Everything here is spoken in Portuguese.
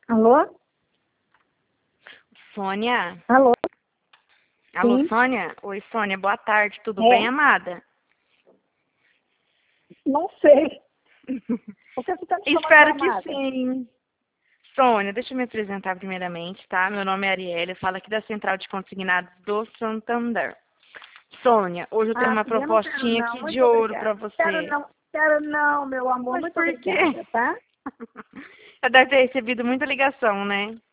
Alô? Sônia? Alô? Alô, Sim? Sônia? Oi, Sônia, boa tarde, tudo É? bem, amada? Não sei. Por que você está me chamando de Espero que amada? sim. Sônia, deixa eu me apresentar primeiramente, tá? Meu nome é Arielle, eu falo aqui da Central de Consignados do Santander. Sônia, hoje eu tenho uma Eu não quero propostinha não. aqui de Muito ouro obrigada. pra você. Quero não, meu amor. Mas Muito por quê? obrigada, tá? Já deve ter recebido muita ligação, né?